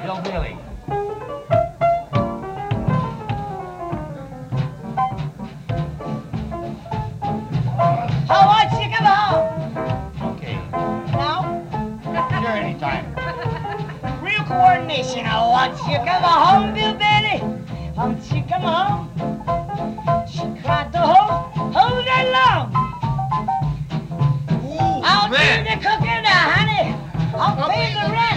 Bill Bailey. How about you come home? Okay. Now, Sure, anytime. real coordination. I want you come home, Bill Bailey. Want you come home? She cried the whole day long. I'll do the cooking now, honey. I'll pay the rent.